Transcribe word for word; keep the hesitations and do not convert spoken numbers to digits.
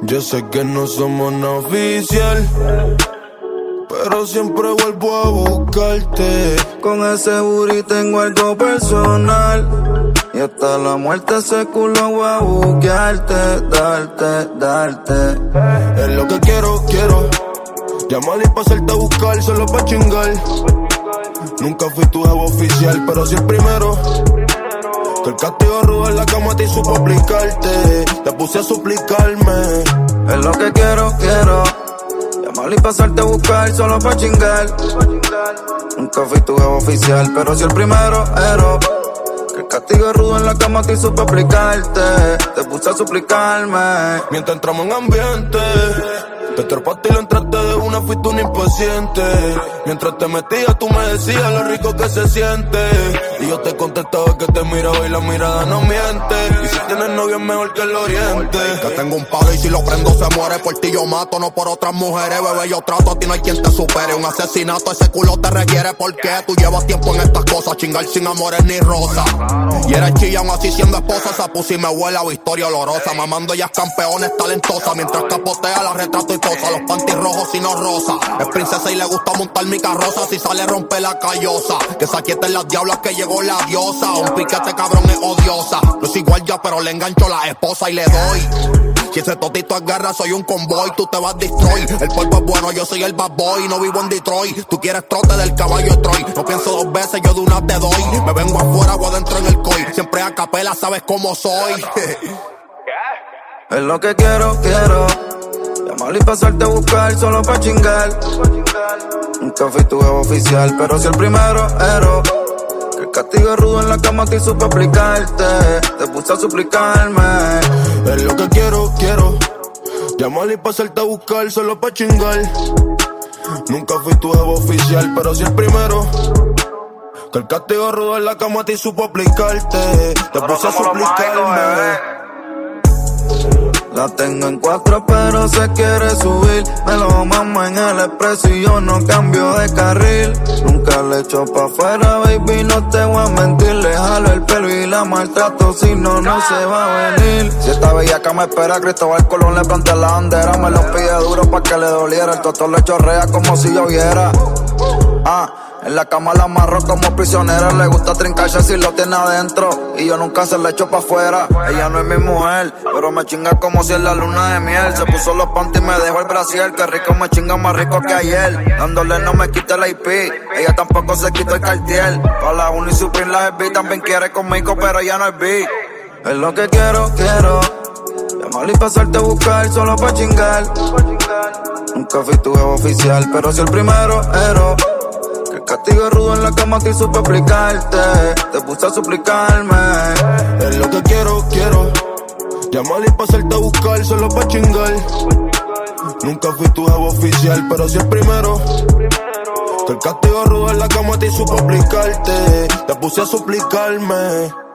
Yo sé que no somos nada oficial, pero siempre vuelvo a buscarte. Con ese booty tengo algo personal, y hasta la muerte ese culo voy a buquearte, darte, darte. Es lo que quiero, quiero. Llamarle pa' hacerte a buscar, solo pa' chingar. Nunca fui tu jefe oficial, pero sí el primero. Que el castigo rudo en la cama te supo aplicarte. Te puse a suplicarme. Es lo que quiero, quiero. Llamarle y pasarte a buscar solo pa' chingar. Nunca fui tu jefe oficial, pero sí el primero, ero. Que el castigo rudo en la cama te supo aplicarte. Te puse a suplicarme. Mientras entramos en ambiente, te trepaste y lo entraste de una, fuiste un impaciente. Mientras te metías tú me decías lo rico que se siente. Y yo te contestaba que te miraba y la mirada no miente. Y si tienes novio es mejor que el oriente. Que tengo un palo y si lo prendo se muere. Por ti yo mato, no por otras mujeres. Bebé, yo trato, a ti no hay quien te supere. Un asesinato, ese culo te requiere. Porque tú llevas tiempo en estas cosas. Chingar sin amores ni rosa. Y eres chilla aún así siendo esposa. Esa pussy me huele a victoria olorosa. Mamando ellas campeones talentosa. Mientras capotea la retrato y tosa. Los panties rojos y no rosa. Es princesa y le gusta montar mi carroza. Si sale rompe la callosa. Que se aquieten las diablas que llegó la diosa. Un piquete cabrón es odiosa. No es igual ya pero le engancho la esposa y le doy. Si ese totito agarra soy un convoy. Tú te vas a destroy. El polvo es bueno, yo soy el bad boy. No vivo en Detroit. Tú quieres trote del caballo de Troy. No pienso dos veces, yo de una te doy. Me vengo afuera o adentro en el coy. Siempre a capela, sabes cómo soy. Es lo que quiero, quiero. Llamarle y pasarte a buscar solo pa' chingar. Nunca fui tu jefe oficial, pero sí el primero, ero. Que el castigo rudo en la cama te supo aplicarte. Te puse a suplicarme. Es lo que quiero, quiero. Llamarle y pasarte a buscar solo pa' chingar. Nunca fui tu jefe oficial, pero sí el primero. Que el castigo rudo en la cama te supo aplicarte. Te puse a suplicarme. La tengo en cuatro pero se quiere subir. Me lo mamo en el expreso y yo no cambio de carril. Nunca le echo pa' afuera, baby, no te voy a mentir. Le jalo el pelo y la maltrato, si no, no se va a venir. Si esta bellaca me espera, Cristóbal Colón le plantea la bandera. Me lo pide duro pa' que le doliera. El toto le chorrea como si lloviera. Ah, en la cama la amarro como prisionera. Le gusta trincarse si lo tiene adentro. Y yo nunca se la echo pa' afuera. Ella no es mi mujer, pero me chinga como si es la luna de miel. Se puso los panties y me dejó el brasier. Que rico me chinga más rico que ayer. Dándole no me quita la I P. Ella tampoco se quitó el Cartier. Pa' la uni Supreme la S B también quiere conmigo, pero ya no es B. Es lo que quiero, quiero. Llamarle y pasarte a buscar solo pa' chingar. Nunca fui tu jefe oficial, pero sí el primero, ero. Castigo rudo en la cama te supe aplicarte. Te puse a suplicarme. Es lo que quiero, quiero. Llamarle y pasarte a buscar solo pa' chingar. Nunca fui tu jefe oficial, pero sí el primero. Que el castigo rudo en la cama te supo aplicarte. Te puse a suplicarme.